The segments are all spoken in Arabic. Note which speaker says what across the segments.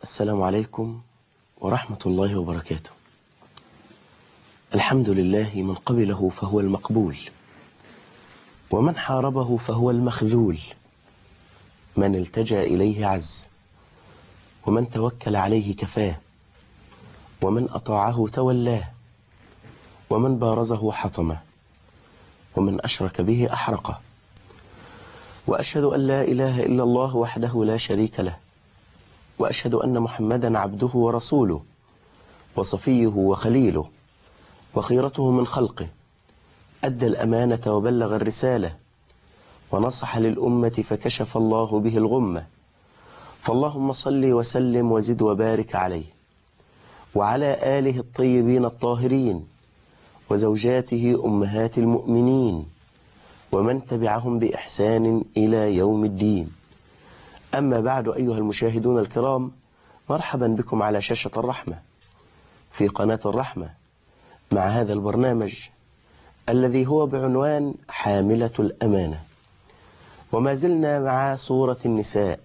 Speaker 1: السلام عليكم ورحمة الله وبركاته. الحمد لله من قبله فهو المقبول، ومن حاربه فهو المخذول، من التجأ إليه عز، ومن توكل عليه كفاه، ومن أطاعه تولاه، ومن بارزه حطمه، ومن أشرك به أحرقه. وأشهد أن لا إله إلا الله وحده لا شريك له، وأشهد أن محمدا عبده ورسوله وصفيه وخليله وخيرته من خلقه، أدى الأمانة وبلغ الرسالة ونصح للأمة فكشف الله به الغمة. فاللهم صل وسلم وزد وبارك عليه وعلى آله الطيبين الطاهرين وزوجاته أمهات المؤمنين ومن تبعهم بإحسان إلى يوم الدين. أما بعد، أيها المشاهدون الكرام، مرحبا بكم على شاشة الرحمة في قناة الرحمة مع هذا البرنامج الذي هو بعنوان حاملة الأمانة. وما زلنا مع سورة النساء،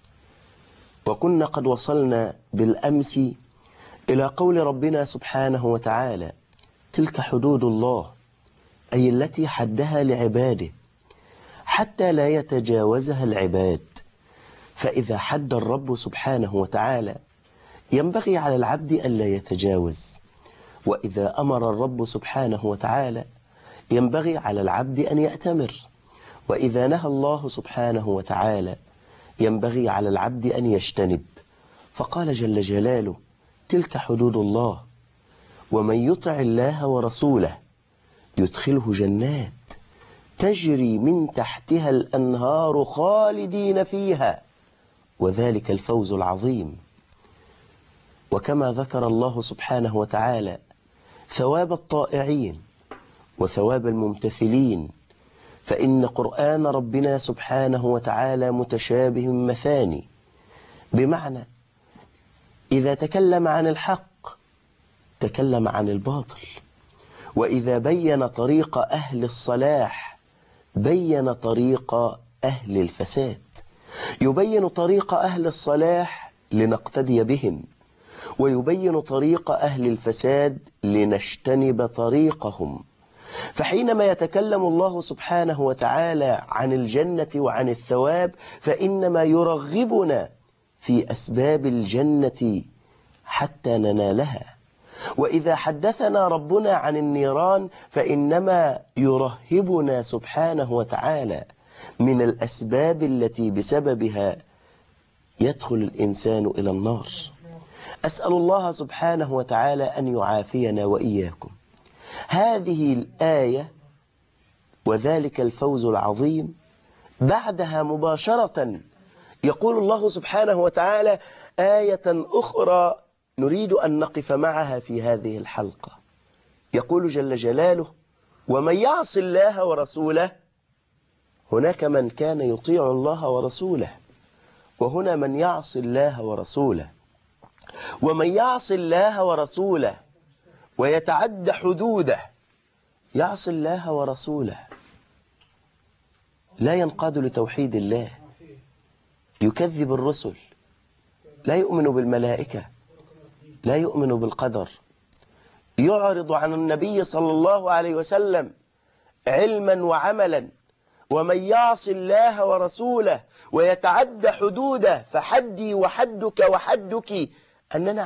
Speaker 1: وكنا قد وصلنا بالأمس إلى قول ربنا سبحانه وتعالى: تلك حدود الله، أي التي حدها لعباده حتى لا يتجاوزها العباد. فإذا حد الرب سبحانه وتعالى ينبغي على العبد ألا يتجاوز، وإذا أمر الرب سبحانه وتعالى ينبغي على العبد أن يأتمر، وإذا نهى الله سبحانه وتعالى ينبغي على العبد أن يجتنب. فقال جل جلاله: تلك حدود الله، ومن يطع الله ورسوله يدخله جنات تجري من تحتها الأنهار خالدين فيها، وذلك الفوز العظيم. وكما ذكر الله سبحانه وتعالى ثواب الطائعين وثواب الممتثلين، فإن قرآن ربنا سبحانه وتعالى متشابه مثاني، بمعنى إذا تكلم عن الحق تكلم عن الباطل، وإذا بين طريق أهل الصلاح بين طريق أهل الفساد. يبين طريق أهل الصلاح لنقتدي بهم، ويبين طريق أهل الفساد لنجتنب طريقهم. فحينما يتكلم الله سبحانه وتعالى عن الجنة وعن الثواب فإنما يرغبنا في أسباب الجنة حتى ننالها، وإذا حدثنا ربنا عن النيران فإنما يرهبنا سبحانه وتعالى من الأسباب التي بسببها يدخل الإنسان إلى النار. أسأل الله سبحانه وتعالى أن يعافينا وإياكم. هذه الآية وذلك الفوز العظيم بعدها مباشرة يقول الله سبحانه وتعالى آية أخرى نريد أن نقف معها في هذه الحلقة. يقول جل جلاله: ومن يعص الله ورسوله. هناك من كان يطيع الله ورسوله، وهنا من يعص الله ورسوله. ومن يعص الله ورسوله ويتعد حدوده، يعص الله ورسوله، لا ينقاد لتوحيد الله، يكذب الرسل، لا يؤمن بالملائكة، لا يؤمن بالقدر، يعرض عن النبي صلى الله عليه وسلم علما وعملا. ومن يعص الله ورسوله ويتعد حدوده فحدي وحدك وحدك أننا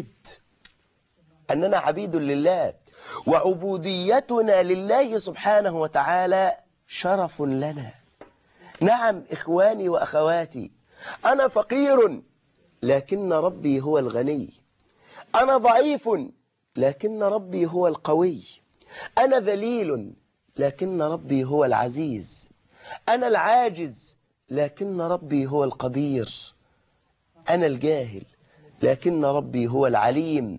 Speaker 1: عبيد لله، وعبوديتنا لله سبحانه وتعالى شرف لنا. نعم إخواني وأخواتي، أنا فقير لكن ربي هو الغني، أنا ضعيف لكن ربي هو القوي، أنا ذليل لكن ربي هو العزيز، أنا العاجز لكن ربي هو القدير، أنا الجاهل لكن ربي هو العليم.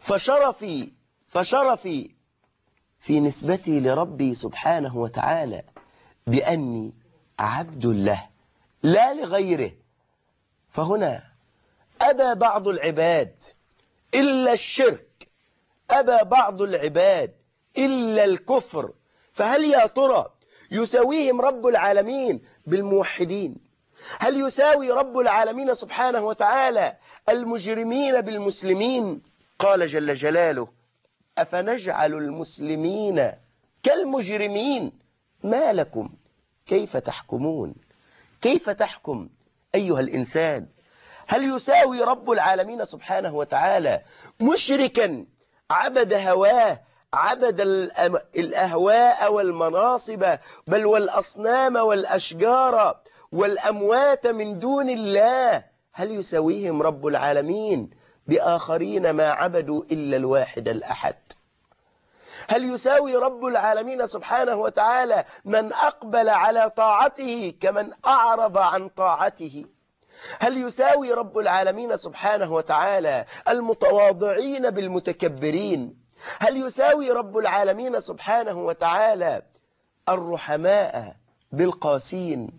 Speaker 1: فشرفي في نسبتي لربي سبحانه وتعالى بأني عبد له لا لغيره. فهنا أبى بعض العباد إلا الشرك، أبى بعض العباد إلا الكفر. فهل يا ترى يسويهم رب العالمين بالموحدين هل يساوي رب العالمين سبحانه وتعالى المجرمين بالمسلمين؟ قال جل جلاله: أفنجعل المسلمين كالمجرمين ما لكم كيف تحكمون؟ كيف تحكم أيها الإنسان؟ هل يساوي رب العالمين سبحانه وتعالى مشركا عبد هواه، عبد الأهواء والمناصب بل والأصنام والأشجار والأموات من دون الله؟ هل يساويهم رب العالمين بآخرين ما عبدوا إلا الواحد الأحد؟ هل يساوي رب العالمين سبحانه وتعالى من أقبل على طاعته كمن أعرض عن طاعته؟ هل يساوي رب العالمين سبحانه وتعالى المتواضعين بالمتكبرين؟ هل يساوي رب العالمين سبحانه وتعالى الرحماء بالقاسين؟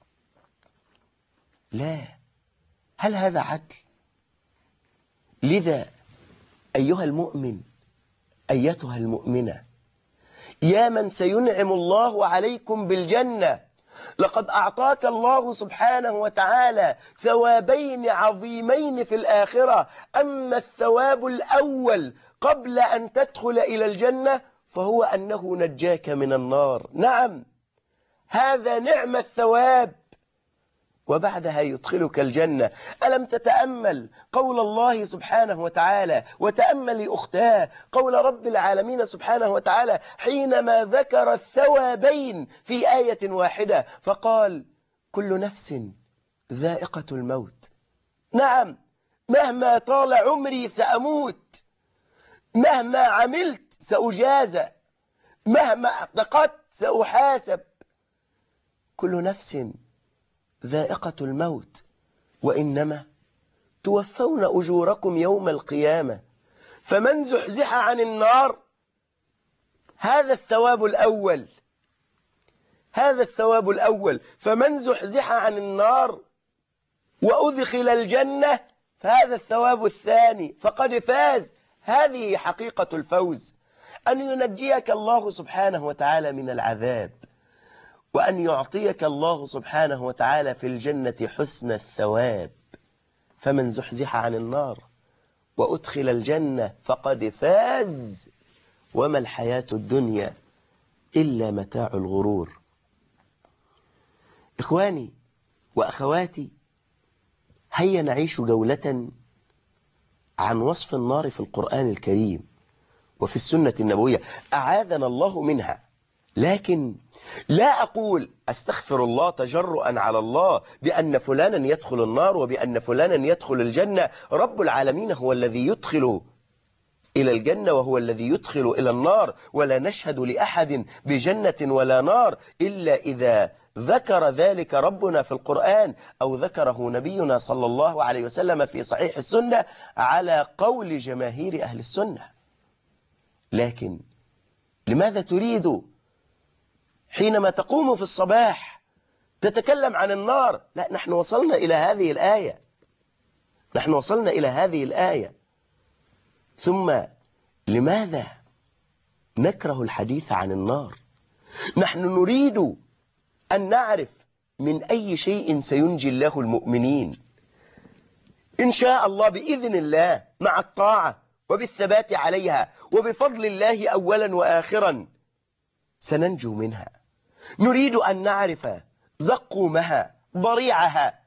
Speaker 1: لا. هل هذا عدل؟ لذا أيها المؤمن، أيتها المؤمنة، يا من سينعم الله عليكم بالجنة، لقد أعطاك الله سبحانه وتعالى ثوابين عظيمين في الآخرة. أما الثواب الأول قبل أن تدخل إلى الجنة فهو أنه نجاك من النار. نعم، هذا نعم الثواب، وبعدها يدخلك الجنة. ألم تتأمل قول الله سبحانه وتعالى، وتأمل أختاه قول رب العالمين سبحانه وتعالى حينما ذكر الثوابين في آية واحدة فقال: كل نفس ذائقة الموت. نعم، مهما طال عمري سأموت، مهما عملت سأجازى، مهما اعتقدت سأحاسب. كل نفس ذائقة الموت، وإنما توفون أجوركم يوم القيامة. فمن زحزح عن النار، هذا الثواب الأول، هذا الثواب الأول. فمن زحزح عن النار وأدخل الجنة فهذا الثواب الثاني، فقد فاز. هذه حقيقة الفوز، أن ينجيك الله سبحانه وتعالى من العذاب، وأن يعطيك الله سبحانه وتعالى في الجنة حسن الثواب. فمن زحزح عن النار وأدخل الجنة فقد فاز، وما الحياة الدنيا إلا متاع الغرور. إخواني وأخواتي، هيا نعيش جولة عن وصف النار في القرآن الكريم وفي السنة النبوية، أعاذنا الله منها. لكن لا أقول أستغفر الله تجرؤا على الله بأن فلانا يدخل النار وبأن فلانا يدخل الجنة. رب العالمين هو الذي يدخل إلى الجنة وهو الذي يدخل إلى النار، ولا نشهد لأحد بجنة ولا نار إلا إذا ذكر ذلك ربنا في القرآن أو ذكره نبينا صلى الله عليه وسلم في صحيح السنة على قول جماهير أهل السنة. لكن لماذا تريد حينما تقوم في الصباح تتكلم عن النار؟ لا، نحن وصلنا إلى هذه الآية، نحن وصلنا إلى هذه الآية. ثم لماذا نكره الحديث عن النار؟ نحن نريد أن نعرف من أي شيء سينجي الله المؤمنين إن شاء الله بإذن الله، مع الطاعة وبالثبات عليها وبفضل الله أولا وآخرا سننجو منها. نريد أن نعرف زقومها ضريعها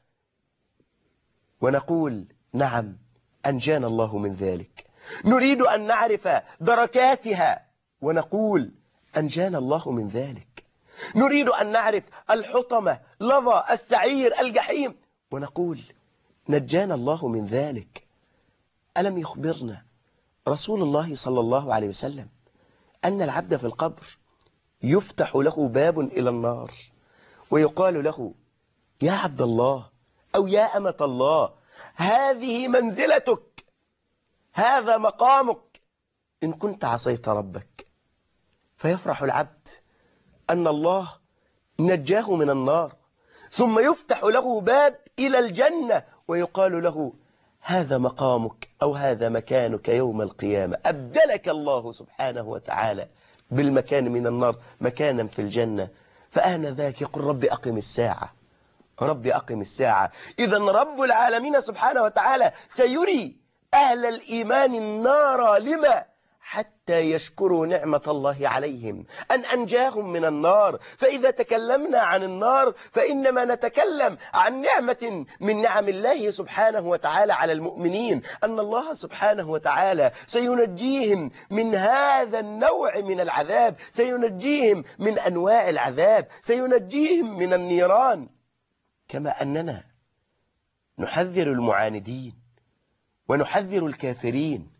Speaker 1: ونقول نعم أنجانا الله من ذلك. نريد أن نعرف دركاتها ونقول أنجانا الله من ذلك. نريد أن نعرف الحطمة، لظى، السعير، الجحيم، ونقول نجانا الله من ذلك. ألم يخبرنا رسول الله صلى الله عليه وسلم أن العبد في القبر يفتح له باب إلى النار ويقال له: يا عبد الله أو يا أمة الله، هذه منزلتك، هذا مقامك إن كنت عصيت ربك. فيفرح العبد أن الله نجاه من النار، ثم يفتح له باب إلى الجنة ويقال له: هذا مقامك أو هذا مكانك يوم القيامة. أبدلك الله سبحانه وتعالى بالمكان من النار مكانا في الجنة. فآنذاك يقول: رب أقم الساعة، رب أقم الساعة. إذا رب العالمين سبحانه وتعالى سيري أهل الإيمان النار. لما؟ حتى يشكروا نعمة الله عليهم أن أنجاهم من النار. فإذا تكلمنا عن النار فإنما نتكلم عن نعمة من نعم الله سبحانه وتعالى على المؤمنين، أن الله سبحانه وتعالى سينجيهم من هذا النوع من العذاب، سينجيهم من أنواع العذاب، سينجيهم من النيران. كما أننا نحذر المعاندين ونحذر الكافرين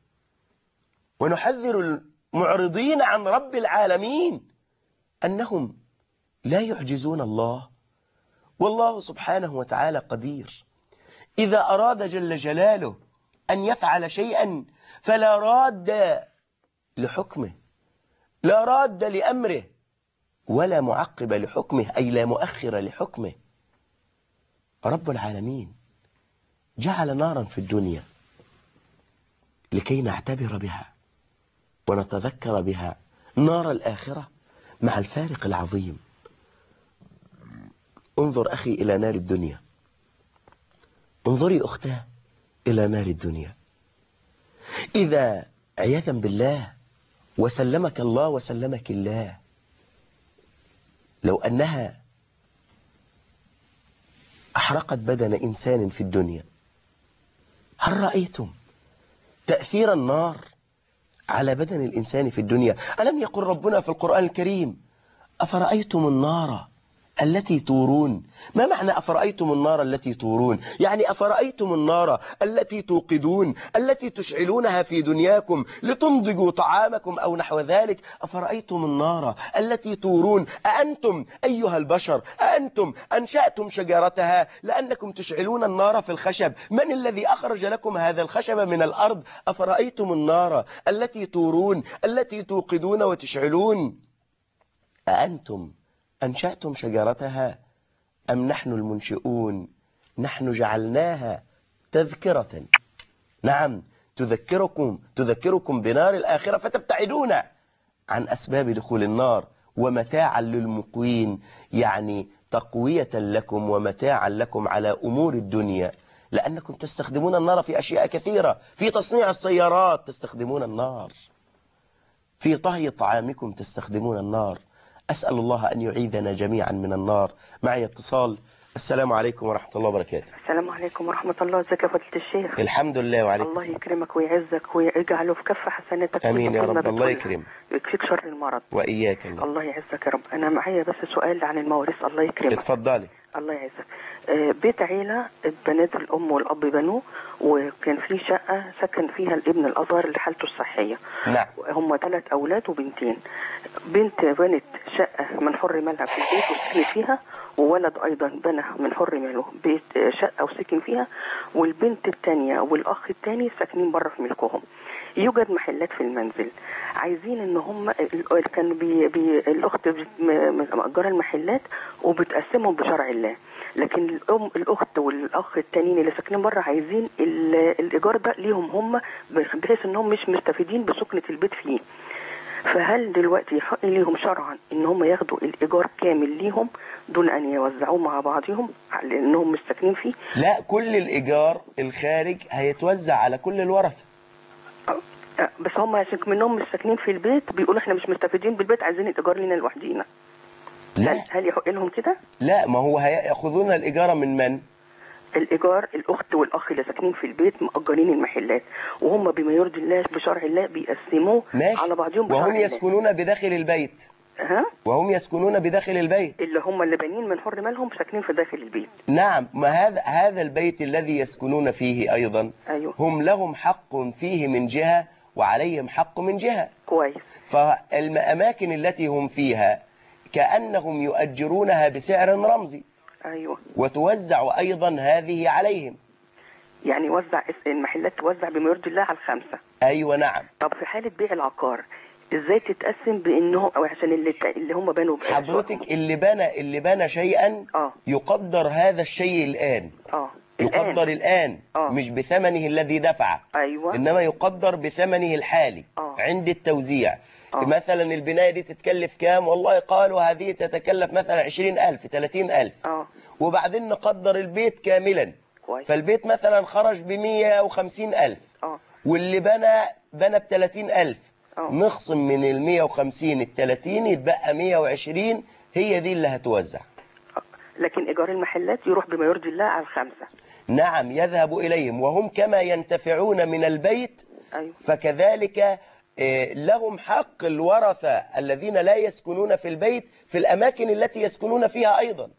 Speaker 1: ونحذر المعرضين عن رب العالمين أنهم لا يعجزون الله، والله سبحانه وتعالى قدير. إذا أراد جل جلاله أن يفعل شيئا فلا راد لحكمه، لا راد لأمره، ولا معقب لحكمه، أي لا مؤخر لحكمه. رب العالمين جعل نارا في الدنيا لكي نعتبر بها ونتذكر بها نار الآخرة مع الفارق العظيم. انظر أخي إلى نار الدنيا، انظري أختاه إلى نار الدنيا. إذا عياذا بالله وسلمك الله وسلمك الله لو أنها أحرقت بدن إنسان في الدنيا، هل رأيتم تأثير النار على بدن الإنسان في الدنيا؟ ألم يقل ربنا في القرآن الكريم أفرأيتم النار التي تورون؟ ما معنى أفرأيتم النار التي تورون؟ يعني أفرأيتم النار التي توقدون، التي تشعلونها في دنياكم لتنضجوا طعامكم أو نحو ذلك. أفرأيتم النار التي تورون أأنتم أيها البشر أأنتم أنشأتم شجرتها لأنكم تشعلون النار في الخشب؟ من الذي أخرج لكم هذا الخشب من الأرض؟ أفرأيتم النار التي تورون التي توقدون وتشعلون أأنتم أنشأتم شجرتها أم نحن المنشئون؟ نحن جعلناها تذكرة، نعم تذكركم بنار الآخرة فتبتعدون عن أسباب دخول النار، ومتاعا للمقوين، يعني تقوية لكم ومتاعا لكم على أمور الدنيا، لأنكم تستخدمون النار في أشياء كثيرة. في تصنيع السيارات تستخدمون النار، في طهي طعامكم تستخدمون النار. أسأل الله أن يعيذنا جميعا من النار. معي اتصال. السلام عليكم ورحمة الله وبركاته.
Speaker 2: السلام عليكم ورحمة الله. ازيك يا فضيلة الشيخ؟
Speaker 1: الحمد لله وعليكم
Speaker 2: الله
Speaker 1: السلام.
Speaker 2: يكرمك ويعزك ويجعله في كف حسناتك.
Speaker 1: آمين يا رب. الله يكرمك
Speaker 2: ويكفيك شر المرض.
Speaker 1: وإياك الله.
Speaker 2: الله يعزك يا رب. أنا معايا بس سؤال عن المواريث. الله يكرمك.
Speaker 1: اتفضلي.
Speaker 2: الله يعزك. بيت عيلة البنات الأم والأب بنوه، وكان في شقة سكن فيها الابن الأصغر اللي حالته الصحية.
Speaker 1: نعم.
Speaker 2: هم 3 أولاد وبنتين. بنت شقة من حر مالها في البيت وسكنت فيها، وولد أيضا بنى من حر ماله بيت شقة وسكن فيها، والبنت الثانية والأخ الثاني ساكنين بره في ملكهم. يوجد محلات في المنزل، عايزين ان هم كان الاخت مأجره المحلات وبتقسمهم بشرع الله، لكن الاخت والاخ التانيين اللي ساكنين بره عايزين الايجار ده ليهم هم، بحيث انهم مش مستفيدين بسكنة البيت فيه. فهل دلوقتي يحق ليهم شرعا ان هم ياخدوا الايجار كامل ليهم دون ان يوزعوه مع بعضهم لانهم مش ساكنين فيه؟
Speaker 1: لا، كل الايجار الخارج هيتوزع على كل الورثة.
Speaker 2: بس هم عشان منهم مش ساكنين في البيت بيقولوا احنا مش مستفيدين بالبيت، عايزين الايجار لينا لوحدينا. هل يحق لهم كده؟
Speaker 1: لا، ما هو هياخذون الايجار من؟
Speaker 2: الايجار الاخت والاخ اللي ساكنين في البيت مأجرين المحلات، وهم بما يرضي الله بشرع الله بيقسموه على بعضهم
Speaker 1: وهم يسكنون بداخل البيت. وهم يسكنون بداخل البيت،
Speaker 2: اللي هم اللي بانين من حر مالهم ساكنين في داخل البيت.
Speaker 1: نعم. ما هذا البيت الذي يسكنون فيه أيضا.
Speaker 2: أيوه.
Speaker 1: هم لهم حق فيه من جهة وعليهم حق من جهة.
Speaker 2: كويس.
Speaker 1: فالأماكن التي هم فيها كأنهم يؤجرونها بسعر رمزي.
Speaker 2: أيوه.
Speaker 1: وتوزع أيضا هذه عليهم،
Speaker 2: يعني وزع المحلات توزع بما يرضي الله على 5.
Speaker 1: أيوه نعم.
Speaker 2: طب في حالة بيع العقار ازاي تتقسم بانهم او عشان اللي هم بنوا
Speaker 1: حضرتك اللي بنى شيئا يقدر هذا الشيء الآن. يقدر الآن. مش بثمنه الذي دفعه.
Speaker 2: أيوة.
Speaker 1: إنما يقدر بثمنه الحالي عند التوزيع. مثلا البناية دي تتكلف كام؟ والله قالوا هذه تتكلف مثلا 20,000 30,000. وبعدين نقدر البيت كاملا.
Speaker 2: كويس.
Speaker 1: فالبيت مثلا خرج ب150,000 واللي بنى ب30,000. نخصم من ال150 ال30 يتبقى 120، هي دي اللي هتوزع.
Speaker 2: لكن إيجار المحلات يروح بما يرضي الله على الخمسة.
Speaker 1: نعم، يذهب إليهم وهم كما ينتفعون من البيت.
Speaker 2: أيوه.
Speaker 1: فكذلك لهم حق الورثة الذين لا يسكنون في البيت في الأماكن التي يسكنون فيها أيضا.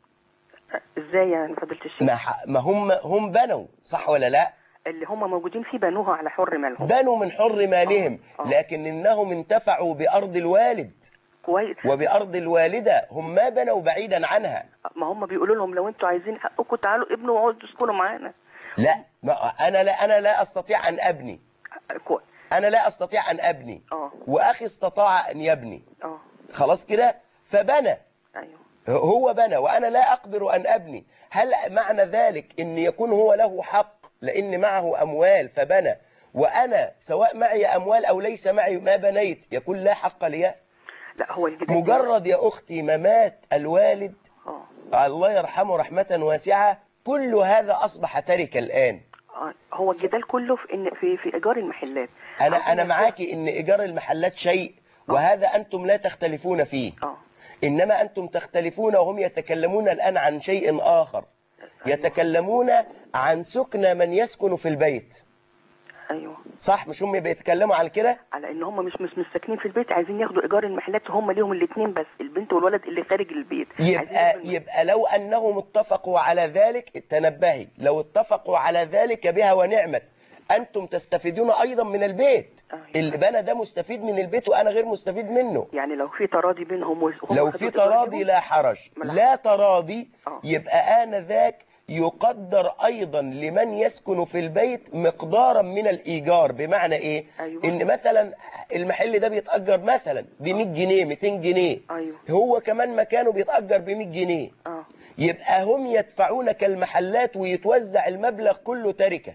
Speaker 2: إزاي يعني فضيلة الشيخ؟
Speaker 1: ما هم بنوا، صح ولا لا؟
Speaker 2: اللي هم موجودين فيه بنوها على حر مالهم.
Speaker 1: بنوا من حر مالهم. لكن إنهم انتفعوا بأرض الوالد.
Speaker 2: كويس.
Speaker 1: وبأرض الوالدة، هم ما بنوا بعيدا عنها.
Speaker 2: ما هم بيقولوا لهم لو انتوا عايزين حقكم تعالوا ابنوا وقعدوا تسكنوا معانا.
Speaker 1: لا، أنا لا أستطيع أن أبني.
Speaker 2: كويس.
Speaker 1: أنا لا أستطيع أن أبني. وأخي استطاع أن يبني. خلاص كده، فبنى.
Speaker 2: أيوه.
Speaker 1: هو بنى وأنا لا أقدر أن أبني. هل معنى ذلك أن يكون هو له حق لأن معه أموال فبنى، وأنا سواء معي أموال أو ليس معي ما بنيت يكون لا حق لي؟
Speaker 2: لا، هو
Speaker 1: مجرد يا أختي ما مات الوالد الله يرحمه رحمة واسعة، كل هذا أصبح تركة الآن.
Speaker 2: هو الجدال كله في إن في إيجار المحلات.
Speaker 1: أنا معاكي إن إيجار المحلات شيء، وهذا أنتم لا تختلفون فيه. إنما أنتم تختلفون وهم يتكلمون الآن عن شيء آخر. يتكلمون عن سكن من يسكن في البيت.
Speaker 2: أيوه
Speaker 1: صح، مش هم بيتكلموا على كده؟
Speaker 2: على إن هم مش ساكنين في البيت، عايزين ياخدوا إيجار المحلات، وهم ليهم الاثنين بس، البنت والولد اللي خارج البيت.
Speaker 1: يبقى لو أنهم اتفقوا على ذلك، تنبهي، لو اتفقوا على ذلك بها ونعمت. أنتم تستفيدون أيضا من البيت. اللي بنى ده مستفيد من البيت وأنا غير مستفيد منه.
Speaker 2: يعني لو في تراضي بينهم
Speaker 1: لو في تراضي لا حرج. لا تراضي يبقى آنذاك يقدر أيضا لمن يسكن في البيت مقدارا من الإيجار. بمعنى إيه؟
Speaker 2: أيوة.
Speaker 1: إن مثلا المحل ده بيتأجر مثلا ب100 جنيه 200 جنيه.
Speaker 2: أيوة.
Speaker 1: هو كمان مكانه بيتأجر ب100 جنيه. يبقى هم يدفعون كالمحلات ويتوزع المبلغ كله تركة.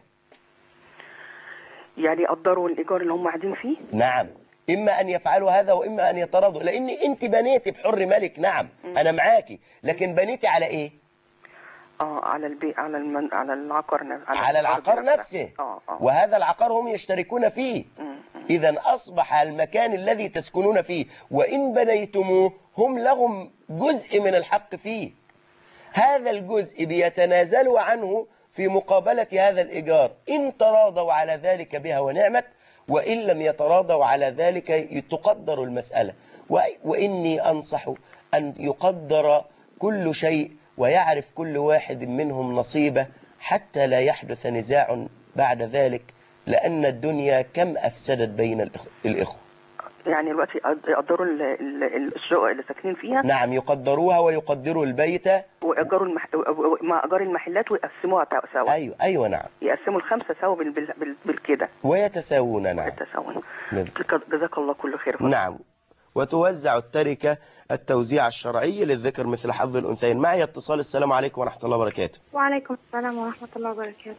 Speaker 2: يعني يقدروا الإيجار اللي هم قاعدين فيه؟
Speaker 1: نعم، إما أن يفعلوا هذا وإما أن يتراضوا. لأن أنت بنيتي بحر مالك. نعم. أنا معاكي، لكن بنيتي على إيه؟
Speaker 2: على البيت، على العقار
Speaker 1: على العقار نفسه. وهذا العقار هم يشتركون فيه. إذا أصبح المكان الذي تسكنون فيه وإن بنيتموه هم لهم جزء من الحق فيه. هذا الجزء بيتنازلوا عنه في مقابلة هذا الإيجار، إن تراضوا على ذلك بها ونعمت، وإن لم يتراضوا على ذلك تقدر المسألة. وإني أنصح أن يقدر كل شيء ويعرف كل واحد منهم نصيبه حتى لا يحدث نزاع بعد ذلك، لأن الدنيا كم أفسدت بين الإخوة.
Speaker 2: يعني دلوقتي يقدروا الشقق اللي ساكنين فيها.
Speaker 1: نعم، يقدروها ويقدروا البيت
Speaker 2: ويأجروا مع إيجار المحلات ويقسموها سوا.
Speaker 1: أيوة نعم،
Speaker 2: يقسموا الخمسة سوا بالكده
Speaker 1: ويتساوون. نعم،
Speaker 2: يتساوون. جزاك الله كل خير.
Speaker 1: نعم. وتوزع التركة التوزيع الشرعي للذكر مثل حظ الأنثيين. معي اتصال. السلام عليكم ورحمة الله وبركاته.
Speaker 3: وعليكم السلام ورحمة الله وبركاته.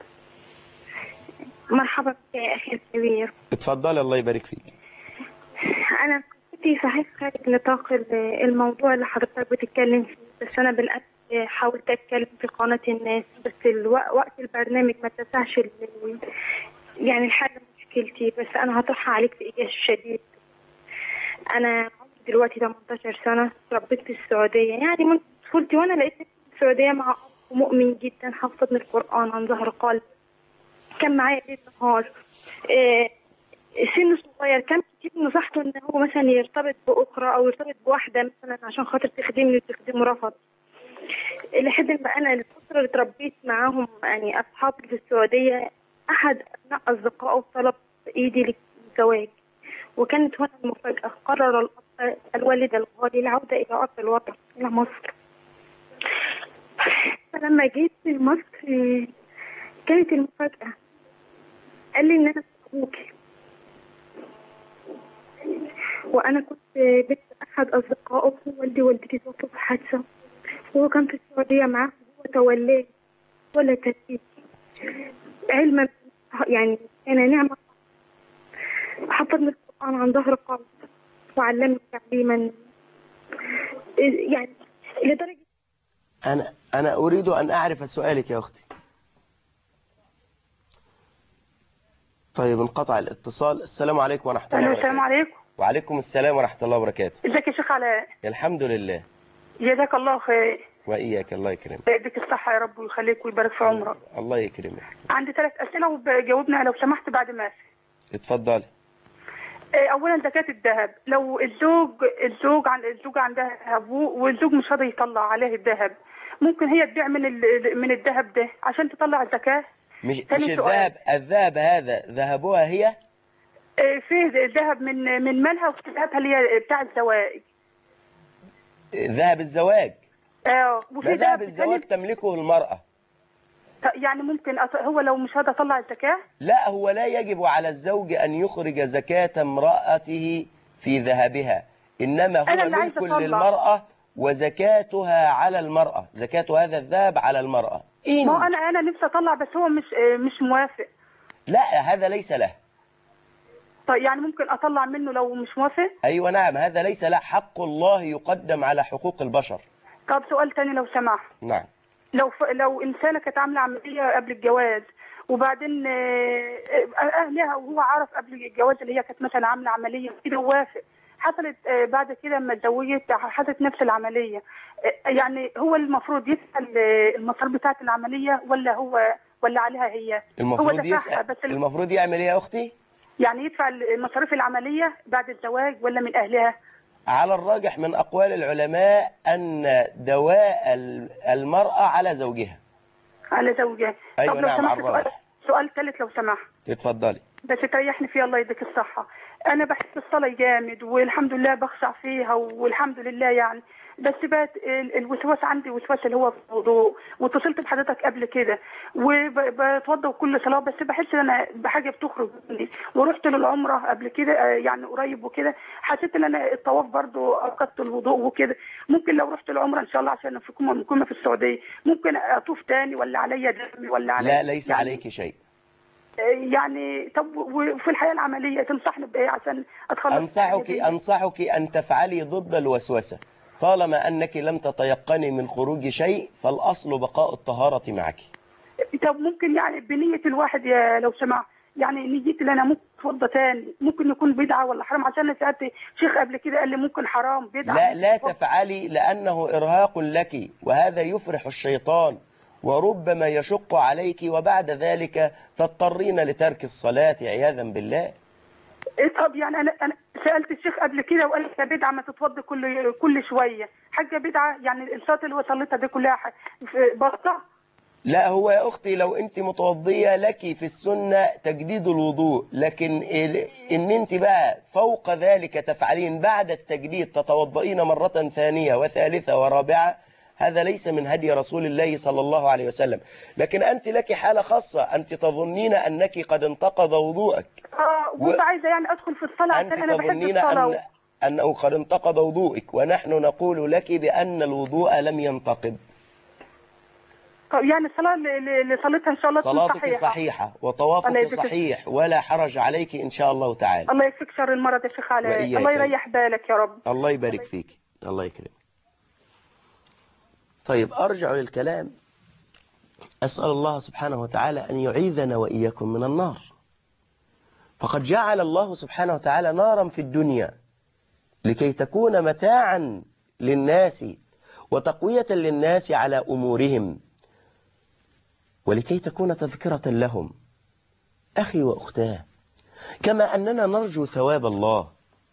Speaker 3: مرحبا بك يا أخي الكبير.
Speaker 1: اتفضل، الله يبارك فيك.
Speaker 3: أنا كنت صحيح خارج نطاق الموضوع اللي حضرتك بتتكلم فيه، بس أنا بالأكد حاولت أتكلم في قناة الناس، بس وقت البرنامج ما اتسعش يعني الحل مشكلتي، بس أنا هطرحها عليك بإيجاز شديد. أنا عمري دلوقتي 18 سنة، تربيت في السعودية، يعني من طفولتي وأنا لقيت في السعودية مع أب مؤمن جدا حفظني القرآن عن ظهر قلب، كان معايا ليل نهار. سن صغير كان كتير نصحته ان هو مثلا يرتبط باخرى او يرتبط بواحده مثلا عشان خاطر تخدمني وتخدمه، رفض. لحد ما انا الفتره اللي اتربيت معاهم يعني اصحابي في السعوديه، احد ابناء اصدقائه طلب ايدي للزواج، وكانت هنا المفاجاه، قرر الوالد الغالي العوده الى ارض الوطن الى مصر. فلما جيت مصر كانت المفاجاه، قال لي ان انا ابوك، وانا كنت بنت احد اصدقائه، والدي ووالدتي توفوا في حادثه، وهو كان في السعوديه معاه، هو تولاه ولا تنسيه علما، يعني كان نعمه. حفظني القران عن ظهر قلب وعلمني تعليما، يعني لدرجه
Speaker 1: أنا أريد أن أعرف سؤالك يا أختي. طيب انقطع الاتصال. السلام عليكم ورحمة الله وبركاته.
Speaker 3: السلام عليكم.
Speaker 1: وعليكم السلام ورحمة الله وبركاته.
Speaker 3: ازيك يا شيخ علاء؟
Speaker 1: الحمد لله.
Speaker 3: جزاك الله خير.
Speaker 1: وإياك، الله يكرمك.
Speaker 3: يديك الصحة يا رب ويخليك ويبارك في عمرك.
Speaker 1: الله يكرمك.
Speaker 3: عندي 3 أسئلة وجاوبنا لو سمحت بعد ما أسأل.
Speaker 1: اتفضلي.
Speaker 3: أولا زكاة الذهب، لو الزوجة عندها ذهب والزوج مش راضي يطلع عليه الذهب، ممكن هي تبيع من الذهب ده عشان تطلع الزكاة؟
Speaker 1: مش الذهب هذا ذهبها هي؟
Speaker 3: فيه ذهب من مالها، وفي ذهبها اللي هي بتاع الزواج.
Speaker 1: ذهب الزواج؟
Speaker 3: وفي
Speaker 1: ذهب الزواج تملكه المرأة.
Speaker 3: يعني ممكن هو لو مش هذا طلع الزكاة؟
Speaker 1: لا، هو لا يجب على الزوج أن يخرج زكاة امرأته في ذهبها، إنما هو ملك للمرأة وزكاتها على المرأة، زكاة هذا الذهب على المرأة.
Speaker 3: ما أنا نفسي أطلع بس هو مش موافق.
Speaker 1: لا، هذا ليس له.
Speaker 3: طيب يعني ممكن أطلع منه لو مش موافق؟
Speaker 1: أيوة نعم، هذا ليس له. حق الله يقدم على حقوق البشر.
Speaker 3: طب سؤال تاني لو سمحت.
Speaker 1: نعم.
Speaker 3: لو إنسانة كانت عاملة عملية قبل الجواز، وبعدين أهلها وهو عارف قبل الجواز اللي هي كانت مثلا عاملة عملية كده ووافق، حصلت بعد كده لما اتزوجت حصلت نفس العملية، يعني هو المفروض يسأل المصاريف بتاعة العملية ولا عليها هي؟
Speaker 1: المفروض يسأل. بس المفروض يعمل ايه يا أختي؟
Speaker 3: يعني يدفع مصاريف العملية بعد الزواج ولا من أهلها؟
Speaker 1: على الراجح من أقوال العلماء أن دواء المرأة على زوجها.
Speaker 3: على زوجها.
Speaker 1: أيوة
Speaker 3: طب لو
Speaker 1: نعم،
Speaker 3: سمحت
Speaker 1: على الراجح.
Speaker 3: سؤال ثالث لو سمحت.
Speaker 1: اتفضلي.
Speaker 3: بس تريحني فيه الله يديك الصحة. أنا بحب الصلاة جامد والحمد لله بخشع فيها والحمد لله يعني، بس بقت الوسواس عندي وسواس اللي هو في الوضوء، واتصلت بحضرتك قبل كده وبتوضى كل صلاة، بس بحس ان انا بحاجة بتخرج مني. ورحت للعمرة قبل كده يعني قريب وكده، حسيت ان انا الطواف برضو أوقدت الوضوء وكده. ممكن لو رحت العمرة ان شاء الله عشان نكون في السعودية ممكن أطوف تاني ولا عليا دم ولا عليا؟
Speaker 1: لا، ليس
Speaker 3: يعني
Speaker 1: عليك شيء.
Speaker 3: يعني طب وفي الحياة العملية تنصحني بإيه عشان أتخلص؟
Speaker 1: أنصحك أن تفعلي ضد الوسوسة. طالما أنك لم تتيقني من خروج شيء فالأصل بقاء الطهارة معك.
Speaker 3: طب ممكن يعني بنية الواحد لو سمع، يعني نيتي اللي أنا ممكن أتوضى تاني ممكن يكون بدعة ولا حرام؟ عشان أنا سألت شيخ قبل كده قال لي ممكن حرام بدعة.
Speaker 1: لا تفعلي، لأنه إرهاق لك وهذا يفرح الشيطان وربما يشق عليك، وبعد ذلك تضطرين لترك الصلاة عياذا بالله.
Speaker 3: طب يعني أنا سألت الشيخ قبل كده وقال لي بدعة ما تتوضى كل شوية، حاجة بدعة يعني الصلاة اللي وصلتها دي كلها بسيطة؟
Speaker 1: لا، هو يا أختي لو أنت متوضية لك في السنة تجديد الوضوء، لكن إن أنت بقى فوق ذلك تفعلين بعد التجديد تتوضئين مرة ثانية وثالثة ورابعة، هذا ليس من هدي رسول الله صلى الله عليه وسلم. لكن أنت لك حالة خاصة، أنت تظنين أنك قد انتقض وضوءك.
Speaker 3: وأنت عايزة يعني أدخل في الصلاة عشان أنا بحب
Speaker 1: تظنين
Speaker 3: الصلاة
Speaker 1: أنه قد انتقض وضوءك، ونحن نقول لك بأن الوضوء لم ينتقض.
Speaker 3: يعني الصلاة اللي صليتها إن شاء الله
Speaker 1: صلاتك صحيحة وطوافك صحيح ولا حرج عليك إن شاء الله تعالى.
Speaker 3: الله يكفيك شر المرض يا شيخ علاء، الله يريح بالك يا رب.
Speaker 1: الله يبارك فيك، الله يكرمك. طيب أرجع للكلام. أسأل الله سبحانه وتعالى أن يعيذنا وإياكم من النار. فقد جعل الله سبحانه وتعالى نارا في الدنيا لكي تكون متاعا للناس وتقوية للناس على أمورهم، ولكي تكون تذكرة لهم. أخي وأختاه، كما أننا نرجو ثواب الله،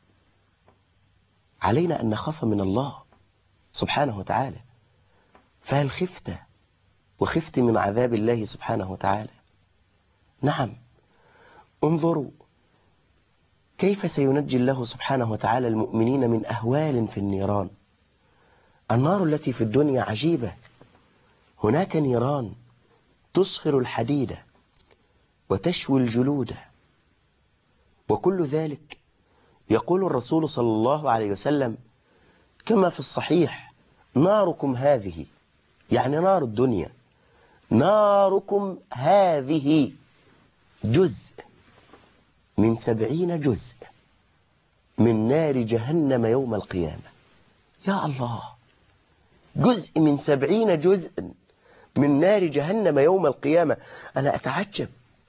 Speaker 1: علينا أن نخاف من الله سبحانه وتعالى. فهل خفت من عذاب الله سبحانه وتعالى؟ نعم. انظروا كيف سينجي الله سبحانه وتعالى المؤمنين من أهوال في النيران. النار التي في الدنيا عجيبة، هناك نيران تصهر الحديد وتشوي الجلود، وكل ذلك يقول الرسول صلى الله عليه وسلم كما في الصحيح: ناركم هذه، يعني نار الدنيا، ناركم هذه جزء من 70 جزء من نار جهنم يوم القيامة. يا الله، جزء من 70 جزءا من نار جهنم يوم القيامة. أنا أتعجب.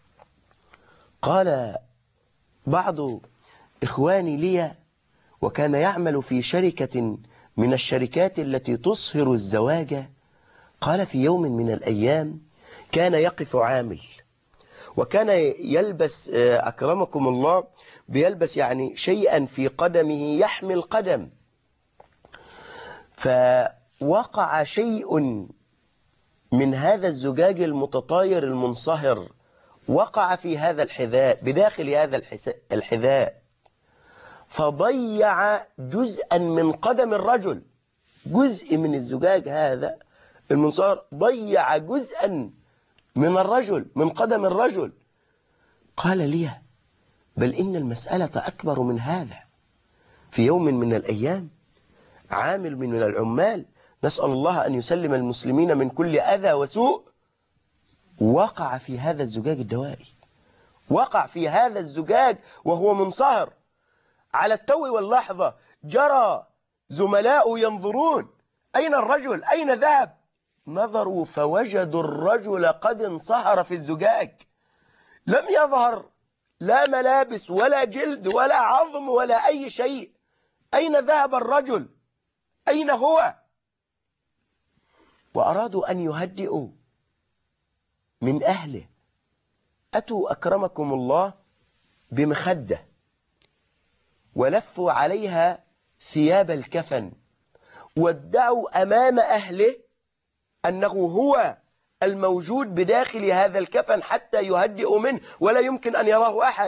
Speaker 1: قال بعض إخواني لي، وكان يعمل في شركة من الشركات التي تصهر الزواج، قال في يوم من الأيام كان يقف عامل، وكان يلبس أكرمكم الله بيلبس يعني شيئا في قدمه يحمي القدم، فوقع شيء من هذا الزجاج المتطاير المنصهر، وقع في هذا الحذاء، بداخل هذا الحذاء، فضيع جزءا من قدم الرجل. جزء من الزجاج هذا المنصهر ضيع جزءا من الرجل، من قدم الرجل. قال لي بل إن المسألة أكبر من هذا. في يوم من الأيام عامل من العمال، نسأل الله أن يسلم المسلمين من كل أذى وسوء، وقع في هذا الزجاج الدوائي، وقع في هذا الزجاج وهو منصهر. على التو واللحظة جرى زملاء ينظرون أين الرجل، أين ذهب؟ نظروا فوجدوا الرجل قد انصهر في الزجاج، لم يظهر لا ملابس ولا جلد ولا عظم ولا أي شيء. أين ذهب الرجل؟ أين هو؟ وأرادوا أن يهدئوا من أهله، أتوا أكرمكم الله بمخدة ولفوا عليها ثياب الكفن، وادعوا أمام أهله أنه هو الموجود بداخل هذا الكفن حتى يهدئوا منه ولا يمكن أن يراه أحد.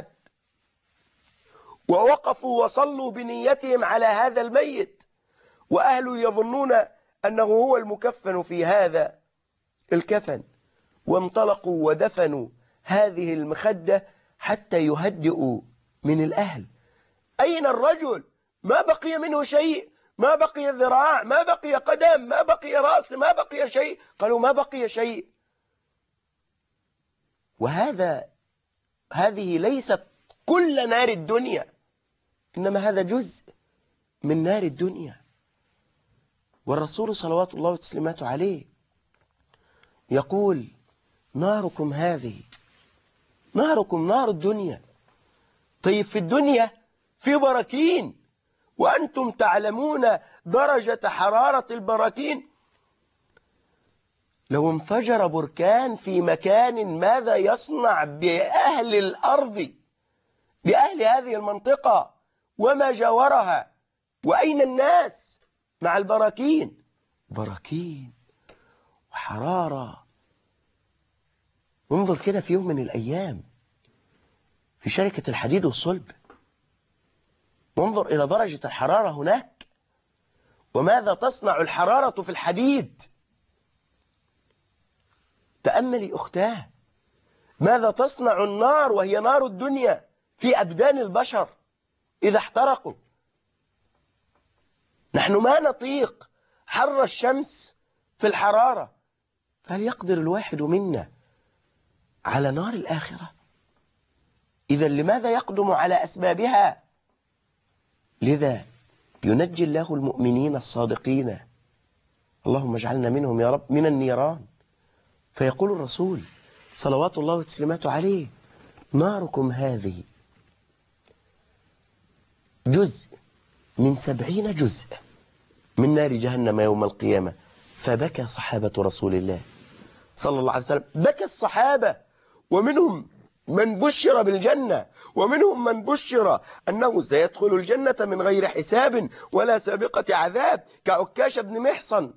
Speaker 1: ووقفوا وصلوا بنيتهم على هذا الميت، وأهله يظنون أنه هو المكفن في هذا الكفن، وانطلقوا ودفنوا هذه المخدة حتى يهدئوا من الأهل. أين الرجل؟ ما بقي منه شيء، ما بقي ذراع، ما بقي قدم، ما بقي رأس، ما بقي شيء. قالوا ما بقي شيء. هذه ليست كل نار الدنيا، إنما هذا جزء من نار الدنيا. والرسول صلوات الله وتسليماته عليه يقول ناركم هذه، ناركم نار الدنيا. طيب في الدنيا في براكين، وأنتم تعلمون درجة حرارة البراكين. لو انفجر بركان في مكان ماذا يصنع بأهل الأرض، بأهل هذه المنطقة وما جاورها؟ وأين الناس مع البراكين؟ براكين وحرارة. انظر كده في يوم من الأيام في شركة الحديد والصلب، وانظر إلى درجة الحرارة هناك، وماذا تصنع الحرارة في الحديد. تأملي أختاه، ماذا تصنع النار وهي نار الدنيا في أبدان البشر إذا احترقوا. نحن ما نطيق حر الشمس في الحرارة، فهل يقدر الواحد منا على نار الآخرة؟ إذا لماذا يقدم على أسبابها؟ لذا ينجي الله المؤمنين الصادقين، اللهم اجعلنا منهم يا رب، من النيران. فيقول الرسول صلوات الله وتسليماته عليه ناركم هذه جزء من 70 جزء من نار جهنم يوم القيامة. فبكى صحابة رسول الله صلى الله عليه وسلم، بكى الصحابة، ومنهم من بشر بالجنة، ومنهم من بشر أنه سيدخل الجنة من غير حساب ولا سابقة عذاب، كعكاش بن محصن.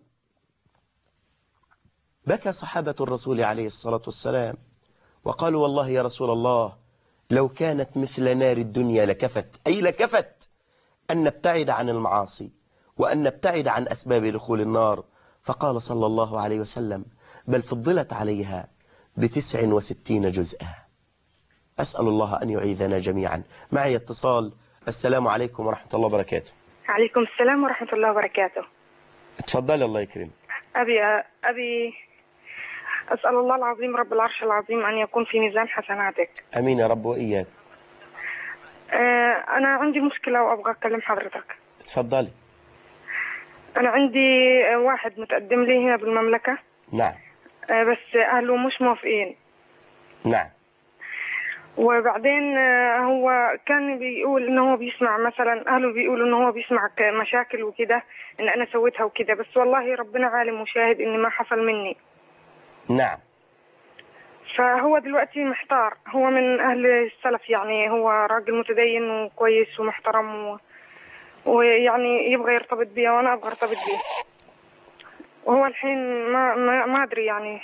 Speaker 1: بكى صحابة الرسول عليه الصلاة والسلام وقالوا والله يا رسول الله لو كانت مثل نار الدنيا لكفت، أي لكفت أن نبتعد عن المعاصي وأن نبتعد عن أسباب دخول النار. فقال صلى الله عليه وسلم بل فضلت عليها ب69 جزءا. أسأل الله أن يعيذنا جميعا. معي اتصال. السلام عليكم ورحمة الله وبركاته.
Speaker 3: عليكم السلام ورحمة الله وبركاته.
Speaker 1: اتفضلي الله يكرمك.
Speaker 3: أبي أسأل الله العظيم رب العرش العظيم أن يكون في ميزان حسناتك.
Speaker 1: أمين يا رب وإياك.
Speaker 3: أنا عندي مشكلة وأبغى أكلم حضرتك.
Speaker 1: اتفضلي.
Speaker 4: أنا عندي واحد متقدم لي هنا بالمملكة.
Speaker 1: نعم.
Speaker 4: بس أهله مش موافقين.
Speaker 1: نعم.
Speaker 4: وبعدين هو كان بيقول إنه هو بيسمع، مثلا أهله بيقولوا إنه هو بيسمع مشاكل وكده إن أنا سويتها وكده، بس والله ربنا عالم وشاهد إن ما حصل مني.
Speaker 1: نعم.
Speaker 4: فهو دلوقتي محتار. هو من أهل السلف، يعني هو راجل متدين وكويس ومحترم ويعني يبغى يرتبط بيا وأنا أبغى أرتبط بيه. وهو الحين ما أدري يعني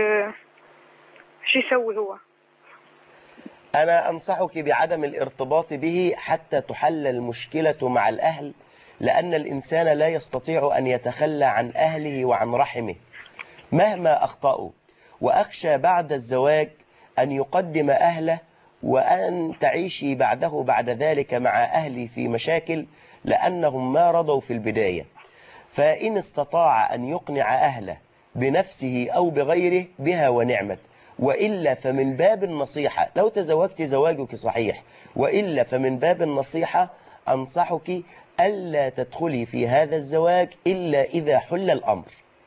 Speaker 4: شو يسوي هو.
Speaker 1: أنا أنصحك بعدم الارتباط به حتى تحل المشكلة مع الأهل، لأن الإنسان لا يستطيع أن يتخلى عن أهله وعن رحمه مهما أخطأوا، وأخشى بعد الزواج أن يقدم أهله وأن تعيشي بعد ذلك مع أهلي في مشاكل، لأنهم ما رضوا في البداية. فإن استطاع أن يقنع أهله بنفسه أو بغيره بها ونعمت، وإلا فمن باب النصيحة، لو تزوجت زواجك صحيح، وإلا فمن باب النصيحة أنصحك ألا تدخلي في هذا الزواج إلا إذا حل الأمر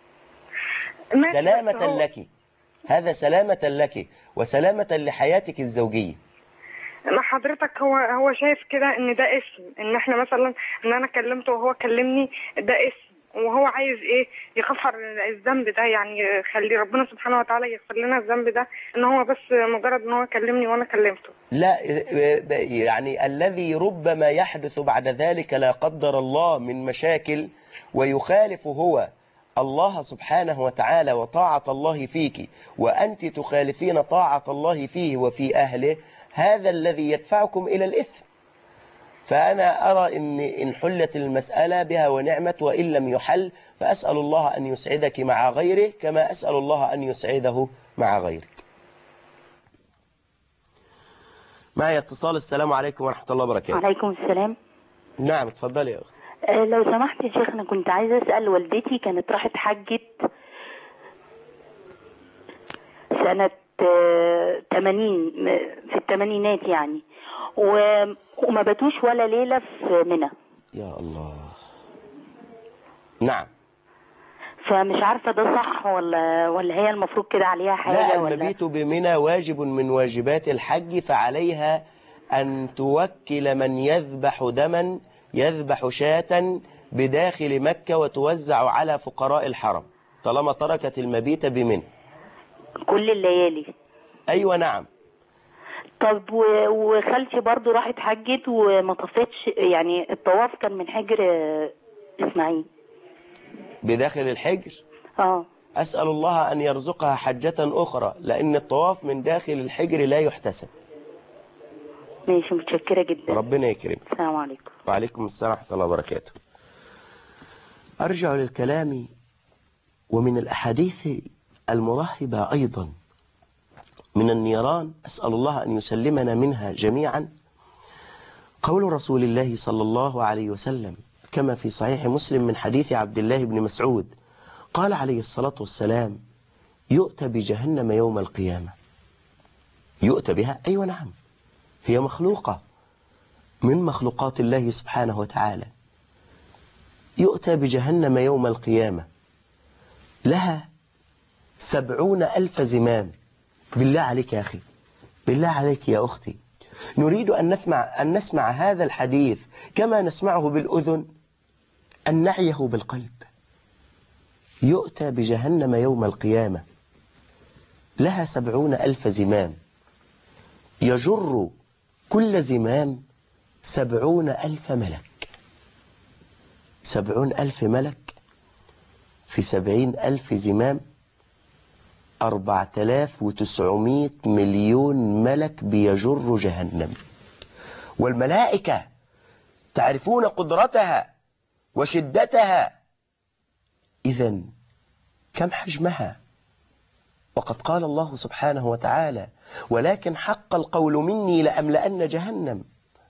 Speaker 1: سلامة لك. هذا سلامة لك وسلامة لحياتك الزوجية.
Speaker 4: ما حضرتك هو شايف كده ان ده اسم، ان احنا مثلا ان انا كلمته وهو كلمني، ده اسم، وهو عايز ايه؟ يغفر الذنب ده، يعني خلي ربنا سبحانه وتعالى يغفر لنا الذنب ده، ان هو بس مجرد ان هو كلمني وانا كلمته.
Speaker 1: لا، يعني الذي ربما يحدث بعد ذلك لا قدر الله من مشاكل ويخالف هو الله سبحانه وتعالى وطاعة الله فيك، وأنت تخالفين طاعة الله فيه وفي أهله، هذا الذي يدفعكم إلى الإثم. فأنا أرى إن حلت المسألة بها ونعمت، وإن لم يحل فأسأل الله أن يسعدك مع غيره كما أسأل الله أن يسعده مع غيرك. معي اتصال. السلام عليكم ورحمة الله وبركاته.
Speaker 5: وعليكم السلام.
Speaker 1: نعم اتفضلي يا أخت.
Speaker 5: لو سمحت يا شيخ، أنا كنت عايزة أسأل، والدتي كانت راحت حجت سنة 80 في الثمانينات يعني، وما باتوش ولا ليلة في منى.
Speaker 1: يا الله. نعم.
Speaker 5: فمش عارفة ده صح ولا هي المفروض كده عليها حاجة؟
Speaker 1: لا،
Speaker 5: ولا
Speaker 1: المبيت بمنى واجب من واجبات الحج، فعليها أن توكل من يذبح دما، يذبح شاة بداخل مكة وتوزع على فقراء الحرم طالما تركت المبيت بمنى
Speaker 5: كل الليالي.
Speaker 1: أيوة نعم.
Speaker 5: طب وخالتي برضو راحت حجت وما طفتش، يعني الطواف كان من حجر إسماعيل
Speaker 1: بداخل الحجر. أسأل الله أن يرزقها حجة أخرى، لأن الطواف من داخل الحجر لا يحتسب.
Speaker 5: ماشي، متشكرة جدا.
Speaker 1: ربنا يكرمك.
Speaker 5: السلام عليكم.
Speaker 1: وعليكم السلام ورحمة الله وبركاته. أرجع للكلام ومن الأحاديث المرهبة أيضا من النيران، أسأل الله أن يسلمنا منها جميعا، قول رسول الله صلى الله عليه وسلم كما في صحيح مسلم من حديث عبد الله بن مسعود، قال عليه الصلاة والسلام: يؤتى بجهنم يوم القيامة. يؤتى بها؟ أيوة نعم، هي مخلوقة من مخلوقات الله سبحانه وتعالى. يؤتى بجهنم يوم القيامة، لها 70,000 زمام. بالله عليك يا أخي، بالله عليك يا أختي، نريد أن نسمع هذا الحديث كما نسمعه بالأذن، أن نعيه بالقلب. يؤتى بجهنم يوم القيامة، لها 70,000 زمام، يجر كل زمام 70,000 ملك. 70,000 ملك في 70,000 زمام، 4,900 مليون ملك بيجر جهنم. والملائكة تعرفون قدرتها وشدتها، إذن كم حجمها؟ وقد قال الله سبحانه وتعالى: ولكن حق القول مني لأملأن جهنم.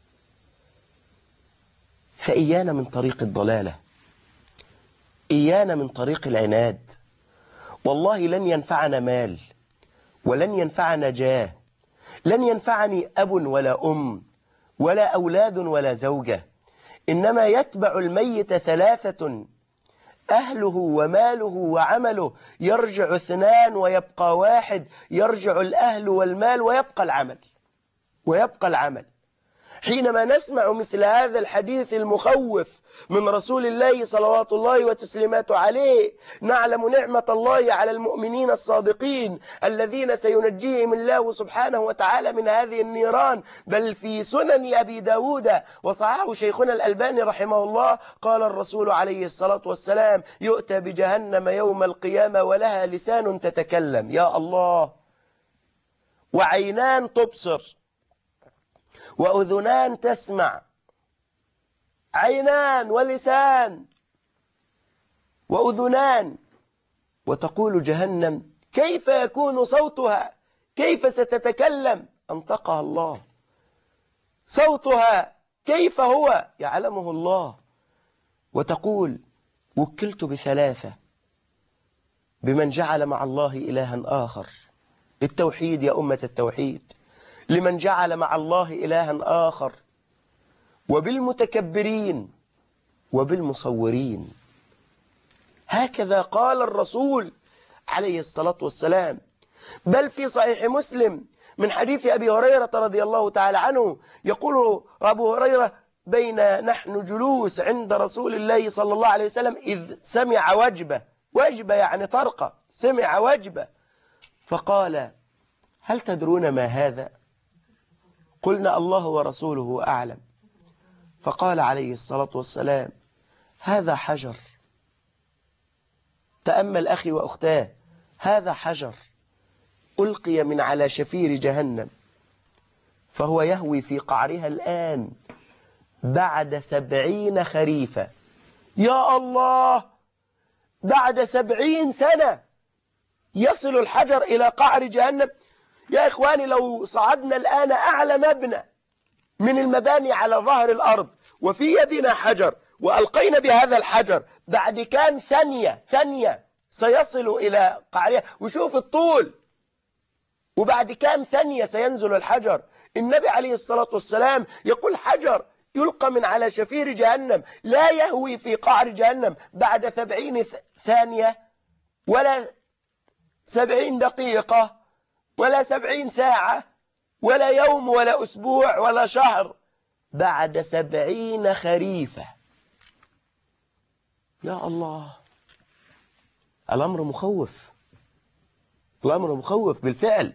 Speaker 1: فإيانا من طريق الضلالة، إيانا من طريق العناد. والله لن ينفعنا مال، ولن ينفعنا جاه، لن ينفعني أب ولا أم ولا أولاد ولا زوجة، إنما يتبع الميت 3: أهله وماله وعمله، يرجع 2 ويبقى 1، يرجع الأهل والمال ويبقى العمل. حينما نسمع مثل هذا الحديث المخوف من رسول الله صلوات الله وتسليماته عليه، نعلم نعمة الله على المؤمنين الصادقين الذين سينجيهم الله سبحانه وتعالى من هذه النيران. بل في سنن أبي داود وصححه شيخنا الألباني رحمه الله، قال الرسول عليه الصلاة والسلام: يؤتى بجهنم يوم القيامة ولها لسان تتكلم، يا الله، وعينان تبصر، وأذنان تسمع، عينان ولسان وأذنان. وتقول جهنم: كيف يكون صوتها؟ كيف ستتكلم؟ أنطقها الله. صوتها كيف هو؟ يعلمه الله. وتقول: وكلت ب3، بمن جعل مع الله إلها آخر. التوحيد يا أمة التوحيد، لمن جعل مع الله إلها آخر، وبالمتكبرين وبالمصورين. هكذا قال الرسول عليه الصلاة والسلام. بل في صحيح مسلم من حديث أبي هريرة رضي الله تعالى عنه، يقول أبو هريرة: بين نحن جلوس عند رسول الله صلى الله عليه وسلم إذ سمع وجبة يعني طرقة، سمع وجبة، فقال: هل تدرون ما هذا؟ قلنا: الله ورسوله أعلم. فقال عليه الصلاة والسلام: هذا حجر. تأمل أخي وأختاه، هذا حجر ألقي من على شفير جهنم، فهو يهوي في قعرها الآن بعد 70 خريفا. يا الله، بعد 70 سنة يصل الحجر إلى قعر جهنم. يا إخواني، لو صعدنا الآن أعلى مبنى من المباني على ظهر الأرض وفي يدنا حجر وألقينا بهذا الحجر، بعد كام ثانية سيصل إلى قعرها، وشوف الطول، وبعد كام ثانية سينزل الحجر. النبي عليه الصلاة والسلام يقول: حجر يلقى من على شفير جهنم لا يهوي في قعر جهنم بعد 70 ثانية ولا 70 دقيقة ولا 70 ساعة ولا يوم ولا أسبوع ولا شهر، بعد 70 خريفة. يا الله، الأمر مخوف، الأمر مخوف بالفعل.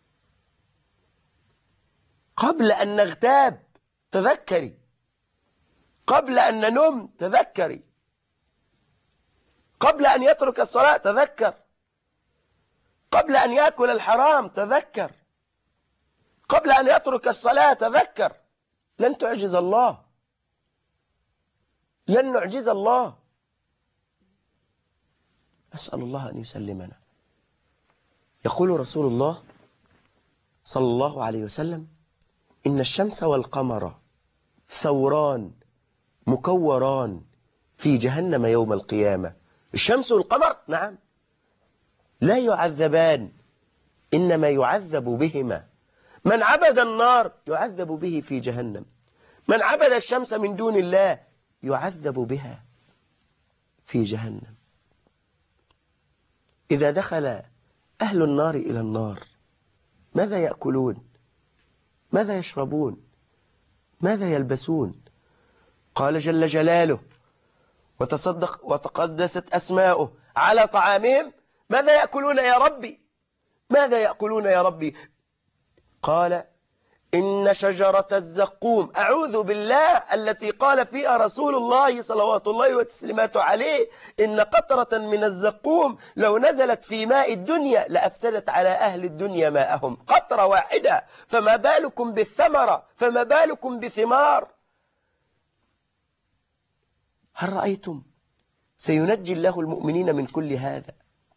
Speaker 1: قبل أن نغتاب تذكري، قبل أن ننم تذكري، قبل أن يترك الصلاة تذكر، قبل أن يأكل الحرام تذكر، قبل أن يترك الصلاة تذكر. لن تعجز الله، لن نعجز الله. أسأل الله أن يسلمنا. يقول رسول الله صلى الله عليه وسلم: إن الشمس والقمر ثوران مكوران في جهنم يوم القيامة. الشمس والقمر، نعم، لا يعذبان، إنما يعذب بهما. من عبد النار يعذب به في جهنم، من عبد الشمس من دون الله يعذب بها في جهنم. إذا دخل أهل النار إلى النار ماذا يأكلون؟ ماذا يشربون؟ ماذا يلبسون؟ قال جل جلاله وتصدق وتقدست أسماؤه: على طعامهم ماذا يأكلون يا ربي؟ ماذا يأكلون يا ربي؟ قال: إن شجرة الزقوم، أعوذ بالله، التي قال فيها رسول الله صلوات الله وتسليماته عليه: إن قطرة من الزقوم لو نزلت في ماء الدنيا لأفسدت على أهل الدنيا ماءهم. قطرة واحدة، فما بالكم بالثمرة، فما بالكم بثمار. هل رأيتم؟ سينجي الله المؤمنين من كل هذا.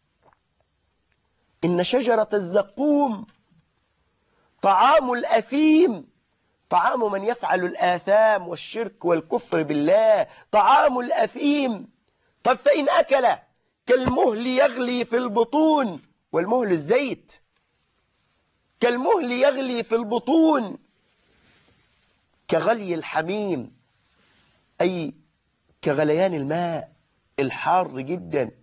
Speaker 1: إن شجرة الزقوم طعام الأثيم، طعام من يفعل الآثام والشرك والكفر بالله، طعام الأثيم. طب فإن أكل كالمهل يغلي في البطون، والمهل الزيت، كالمهل يغلي في البطون كغلي الحميم، أي كغليان الماء. الحار جدا.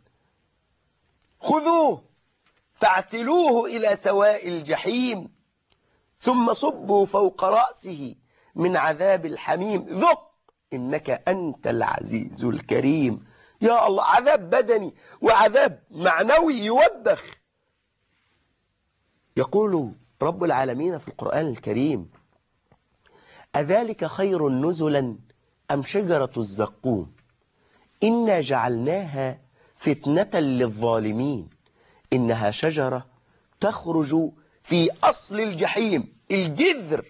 Speaker 1: خذوه فاعتلوه إلى سواء الجحيم ثم صبوا فوق رأسه من عذاب الحميم ذق إنك أنت العزيز الكريم. يا الله، عذاب بدني وعذاب معنوي يوبخ. يقول رب العالمين في القرآن الكريم: أذلك خير نزلا أم شجرة الزقوم إنا جعلناها فتنة للظالمين إنها شجرة تخرج في أصل الجحيم، الجذر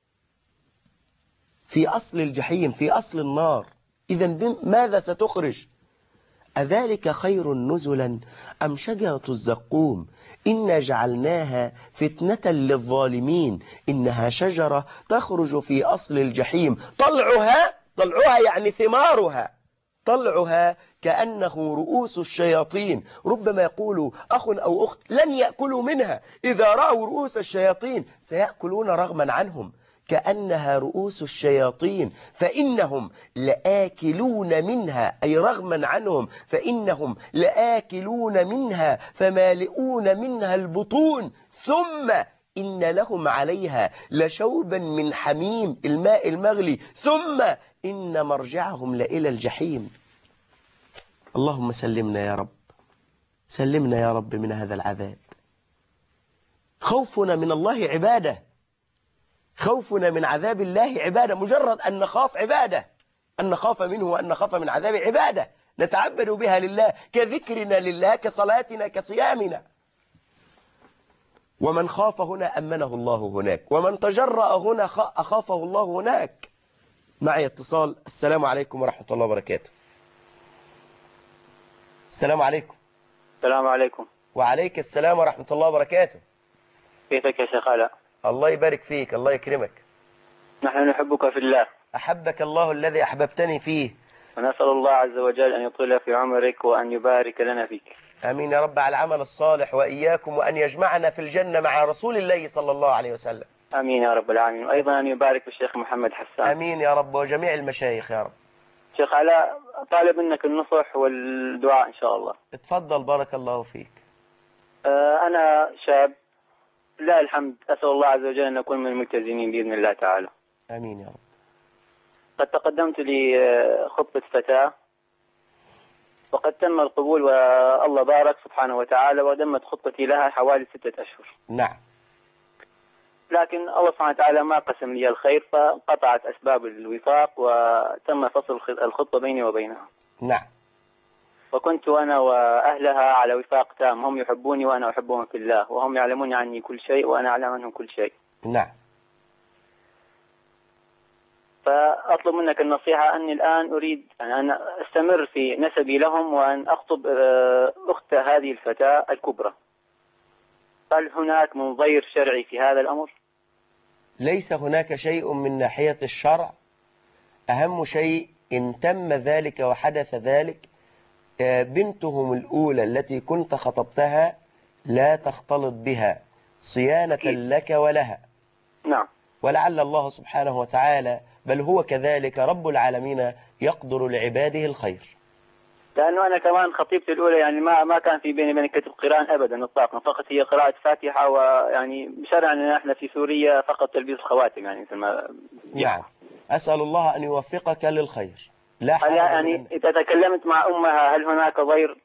Speaker 1: في أصل الجحيم، في أصل النار. إذن ماذا ستخرج؟ أذلك خير نزلا أم شجرة الزقوم إنا جعلناها فتنة للظالمين إنها شجرة تخرج في أصل الجحيم طلعها يعني ثمارها، طلعها كأنه رؤوس الشياطين. ربما يقول أخ أو أخت لن يأكلوا منها، إذا رأوا رؤوس الشياطين سيأكلون رغما عنهم، كأنها رؤوس الشياطين فإنهم لآكلون منها، أي رغما عنهم فإنهم لآكلون منها فمالئون منها البطون ثم إن لهم عليها لشوبا من حميم، الماء المغلي، ثم إن مرجعهم لإلى الجحيم. اللهم سلمنا يا رب، سلمنا يا رب من هذا العذاب. خوفنا من الله عبادة، خوفنا من عذاب الله عبادة، مجرد أن نخاف عبادة، أن نخاف منه وأن نخاف من عذاب عبادة نتعبد بها لله، كذكرنا لله، كصلاتنا، كصيامنا. ومن خاف هنا أمنه الله هناك، ومن تجرأ هنا أخافه الله هناك. معي اتصال. السلام عليكم ورحمة الله وبركاته. السلام عليكم.
Speaker 6: السلام عليكم.
Speaker 1: وعليك السلام ورحمة الله وبركاته.
Speaker 6: كيفك يا شيخ علاء؟
Speaker 1: الله يبارك فيك، الله يكرمك.
Speaker 6: نحن نحبك في الله.
Speaker 1: أحبك الله الذي أحببتني فيه.
Speaker 6: ونسأل الله عز وجل أن يطيل في عمرك وأن يبارك لنا فيك.
Speaker 1: آمين يا رب، على العمل الصالح وإياكم، وأن يجمعنا في الجنة مع رسول الله صلى الله عليه وسلم.
Speaker 6: آمين يا رب العالمين. وأيضا أن يبارك في الشيخ محمد حسان.
Speaker 1: آمين يا رب، وجميع المشايخ يا رب.
Speaker 6: شيخ علاء، طالب منك النصح والدعاء إن شاء الله.
Speaker 1: اتفضل، بارك الله فيك.
Speaker 6: أنا شاب لا الحمد، أسأل الله عز وجل أن أكون من الملتزمين بإذن الله تعالى.
Speaker 1: آمين يا رب.
Speaker 6: قد تقدمت لخطبة فتاة وقد تم القبول والله بارك سبحانه وتعالى، ودمت خطبتي لها حوالي 6 أشهر.
Speaker 1: نعم.
Speaker 6: لكن الله سبحانه وتعالى ما قسم لي الخير، فقطعت أسباب الوفاق وتم فصل الخطبة بيني وبينها.
Speaker 1: نعم.
Speaker 6: وكنت أنا وأهلها على وفاق تام، هم يحبوني وأنا أحبهم في الله، وهم يعلمون عني كل شيء وأنا أعلم عنهم كل شيء.
Speaker 1: نعم.
Speaker 6: فأطلب منك النصيحة أني الآن أريد أن أستمر في نسبي لهم وأن أخطب أخت هذه الفتاة الكبرى. هل هناك منظير شرعي في هذا الأمر؟
Speaker 1: ليس هناك شيء من ناحية الشرع. أهم شيء إن تم ذلك وحدث ذلك، بنتهم الأولى التي كنت خطبتها لا تختلط بها صيانة لك ولها.
Speaker 6: نعم.
Speaker 1: ولعل الله سبحانه وتعالى، بل هو كذلك رب العالمين، يقدر لعباده الخير.
Speaker 6: لأنه أنا كمان خطيبتي الأولى يعني ما كان في بيني وبين كتب قرآن أبدا إطلاقا، فقط هي قراءة فاتحة، ويعني بشرعنا احنا في سوريا فقط تلبيس الخواتم يعني مثل ما.
Speaker 1: نعم. أسأل الله أن يوفقك للخير. لا
Speaker 6: هل يعني إذا تكلمت مع أمها هل هناك ضير؟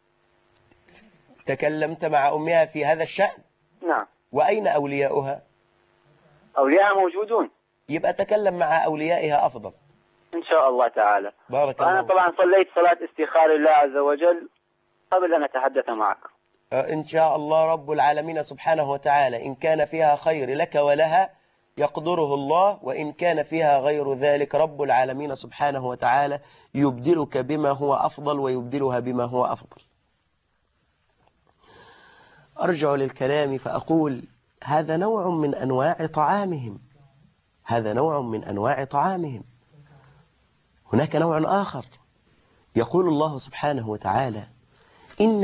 Speaker 1: تكلمت مع أمها في هذا الشأن؟
Speaker 6: نعم.
Speaker 1: وأين أولياؤها؟
Speaker 6: أولياءها موجودون.
Speaker 1: يبقى تكلم مع أوليائها أفضل
Speaker 6: إن شاء الله تعالى.
Speaker 1: بارك الله.
Speaker 6: أنا طبعا صليت صلاة استخارة لله عز وجل قبل أن أتحدث معك.
Speaker 1: إن شاء الله رب العالمين سبحانه وتعالى إن كان فيها خير لك ولها يقدره الله، وإن كان فيها غير ذلك رب العالمين سبحانه وتعالى يبدلك بما هو أفضل ويبدلها بما هو أفضل. أرجع للكلام فأقول هذا نوع من أنواع طعامهم، هذا نوع من أنواع طعامهم. هناك نوع آخر، يقول الله سبحانه وتعالى إن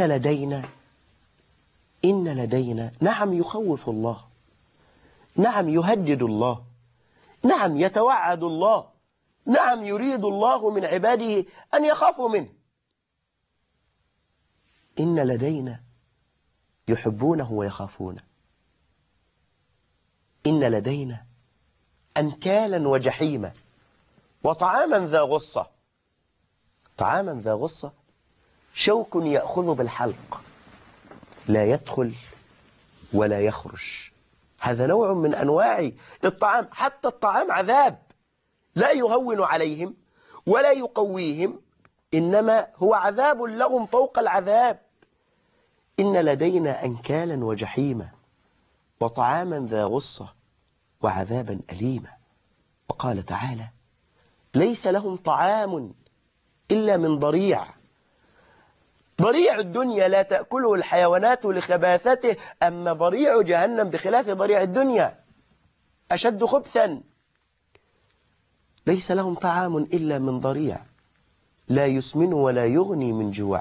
Speaker 1: لدينا نعم يخوف الله، نعم يهدد الله، نعم يتوعد الله، نعم يريد الله من عباده أن يخافوا منه. إن لدينا يحبونه ويخافونه، إن لدينا أنكالا وجحيما وطعاما ذا غصة. طعاما ذا غصة شوك يأخذ بالحلق لا يدخل ولا يخرج. هذا نوع من أنواع الطعام. حتى الطعام عذاب، لا يهون عليهم ولا يقويهم، إنما هو عذاب لهم فوق العذاب. إن لدينا أنكالا وجحيما وطعاما ذا غصة وعذابا أليما. وقال تعالى: ليس لهم طعام إلا من ضريع. ضريع الدنيا لا تأكله الحيوانات لخباثته، أما ضريع جهنم بخلاف ضريع الدنيا أشد خبثا. ليس لهم طعام إلا من ضريع لا يسمن ولا يغني من جوع.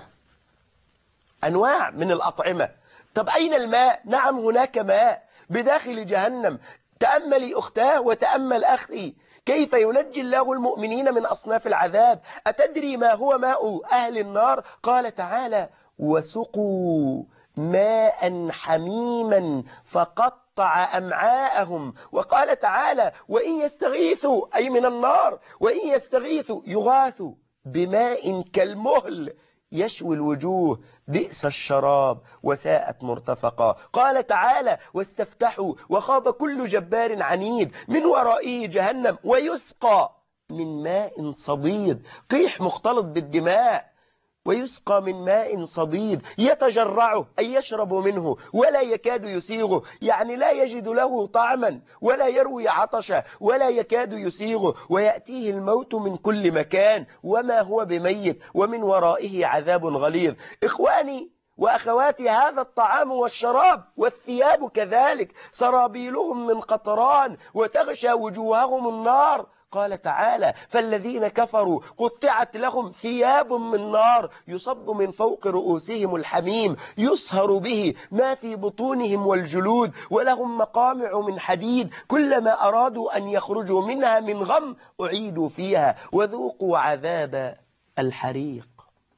Speaker 1: أنواع من الأطعمة. طب أين الماء؟ نعم هناك ماء بداخل جهنم. تأملي أختاه وتأمل أخي كيف ينجي الله المؤمنين من أصناف العذاب. أتدري ما هو ماء أهل النار؟ قال تعالى: وسقوا ماء حميما فقطع أمعاءهم. وقال تعالى: وإن يستغيثوا، أي من النار، وإن يستغيثوا يغاثوا بماء كالمهل يشوي الوجوه بئس الشراب وساءت مرتفقا. قال تعالى: واستفتحوا وخاب كل جبار عنيد من ورائه جهنم ويسقى من ماء صديد، قيح مختلط بالدماء. ويسقى من ماء صديد يتجرعه، أي يشرب منه ولا يكاد يسيغه، يعني لا يجد له طعما ولا يروي عطشا ولا يكاد يسيغه. ويأتيه الموت من كل مكان وما هو بميت ومن ورائه عذاب غليظ. إخواني وأخواتي، هذا الطعام والشراب والثياب كذلك، سرابيلهم من قطران وتغشى وجوههم النار. قال تعالى: فالذين كفروا قطعت لهم ثياب من نار يصب من فوق رؤوسهم الحميم يصهر به ما في بطونهم والجلود ولهم مقامع من حديد كلما أرادوا أن يخرجوا منها من غم أعيدوا فيها وذوقوا عذاب الحريق.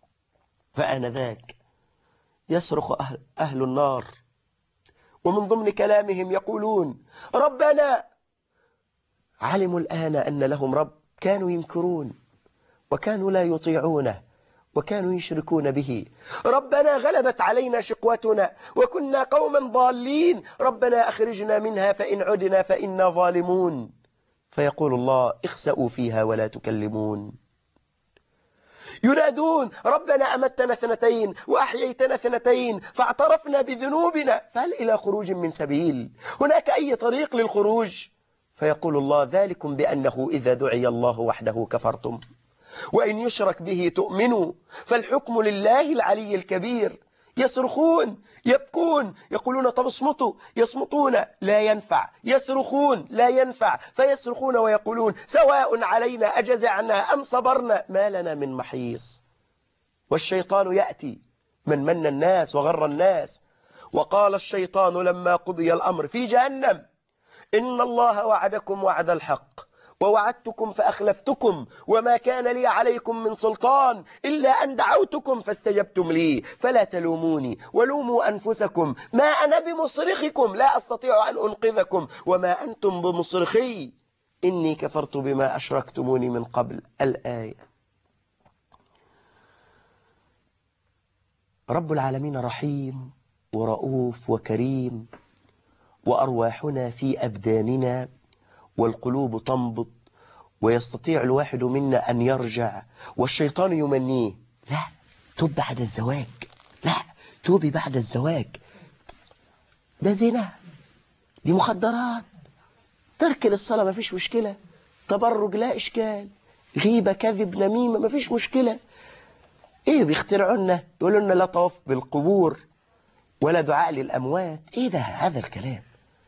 Speaker 1: فآنذاك يصرخ أهل النار ومن ضمن كلامهم يقولون: ربنا. علموا الآن أن لهم رب، كانوا ينكرون وكانوا لا يطيعونه وكانوا يشركون به. ربنا غلبت علينا شقوتنا وكنا قوما ضالين، ربنا أخرجنا منها فإن عدنا فإنا ظالمون. فيقول الله: اخسأوا فيها ولا تكلمون. ينادون: ربنا أمتنا 2 وأحييتنا 2 فاعترفنا بذنوبنا فهل إلى خروج من سبيل؟ هناك أي طريق للخروج؟ فيقول الله: ذلكم بأنه إذا دعي الله وحده كفرتم وإن يشرك به تؤمنوا فالحكم لله العلي الكبير. يصرخون يبكون يقولون: طب اصمتوا. يصمتون لا ينفع، يصرخون لا ينفع، فيصرخون ويقولون: سواء علينا أجزعنا أم صبرنا ما لنا من محيص. والشيطان يأتي من الناس وغر الناس. وقال الشيطان لما قضي الأمر في جهنم: إن الله وعدكم وعد الحق ووعدتكم فأخلفتكم وما كان لي عليكم من سلطان إلا أن دعوتكم فاستجبتم لي فلا تلوموني ولوموا أنفسكم ما أنا بمصرخكم لا أستطيع أن أنقذكم وما أنتم بمصرخي إني كفرت بما أشركتموني من قبل. الآية. رب العالمين رحيم ورؤوف وكريم، وأرواحنا في أبداننا والقلوب تنبض ويستطيع الواحد منا أن يرجع، والشيطان يمنيه: لا توب بعد الزواج، لا توبي بعد الزواج، ده زنا، دي مخدرات، ترك للصلاة ما فيش مشكلة، تبرج لا إشكال، غيبة كذب نميمة ما فيش مشكلة. إيه بيخترعوا لنا؟ يقولوا لنا لا طواف بالقبور ولا دعاء للأموات. إيه ده هذا الكلام؟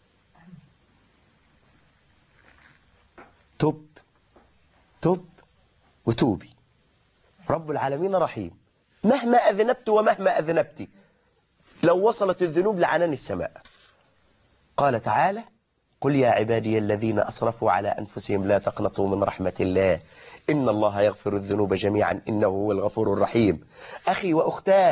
Speaker 1: توب وتوبي. رب العالمين رحيم، مهما أذنبت ومهما أذنبت لو وصلت الذنوب لعنان السماء. قال تعالى: قل يا عبادي الذين أسرفوا على أنفسهم لا تقنطوا من رحمة الله إن الله يغفر الذنوب جميعا إنه هو الغفور الرحيم. أخي وأختاه،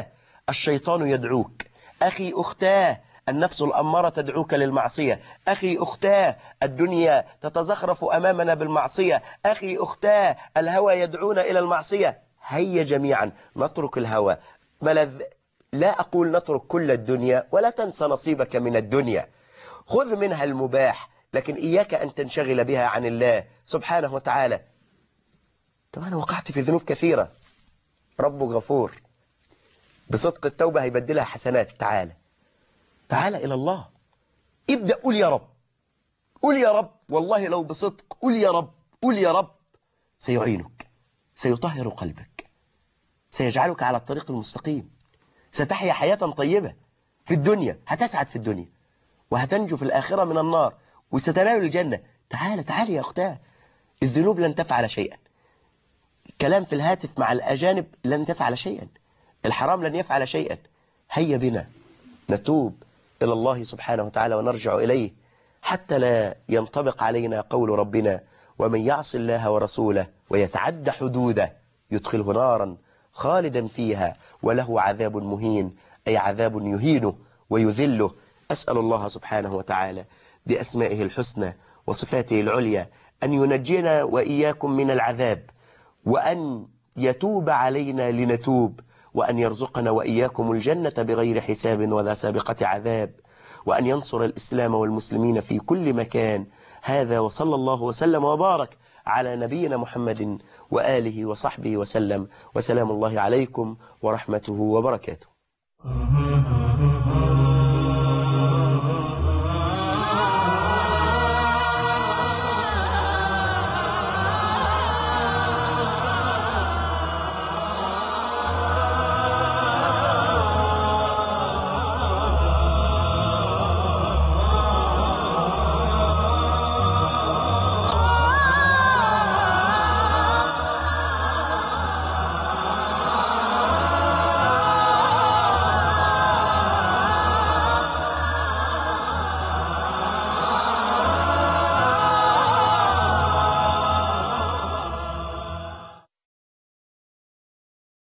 Speaker 1: الشيطان يدعوك. أخي أختاه، النفس الأمارة تدعوك للمعصية. أخي أختاه، الدنيا تتزخرف أمامنا بالمعصية. أخي أختاه، الهوى يدعونا إلى المعصية. هيا جميعا نترك الهوى. لا أقول نترك كل الدنيا، ولا تنسى نصيبك من الدنيا، خذ منها المباح، لكن إياك أن تنشغل بها عن الله سبحانه وتعالى. طب أنا وقعت في ذنوب كثيرة، رب غفور، بصدق التوبة هيبدلها حسنات. تعال إلى الله، ابدأ قول يا رب، قول يا رب، والله لو بصدق قول يا رب، قول يا رب، سيعينك، سيطهر قلبك، سيجعلك على الطريق المستقيم، ستحيا حياة طيبة في الدنيا، هتسعد في الدنيا وهتنجو في الآخرة من النار وستنال الجنة. تعال يا أختاه، الذنوب لن تفعل شيئا، كلام في الهاتف مع الأجانب لن تفعل شيئا، الحرام لن يفعل شيئا. هيا بنا نتوب إلى الله سبحانه وتعالى ونرجع إليه حتى لا ينطبق علينا قول ربنا: ومن يعص الله ورسوله ويتعد حدوده يدخله نارا خالدا فيها وله عذاب مهين، أي عذاب يهينه ويذله. أسأل الله سبحانه وتعالى بأسمائه الحسنى وصفاته العليا أن ينجينا وإياكم من العذاب، وأن يتوب علينا لنتوب، وأن يرزقنا وإياكم الجنة بغير حساب ولا سابقة عذاب، وأن ينصر الإسلام والمسلمين في كل مكان. هذا وصلى الله وسلم وبارك على نبينا محمد وآله وصحبه وسلم، وسلام الله عليكم ورحمته وبركاته.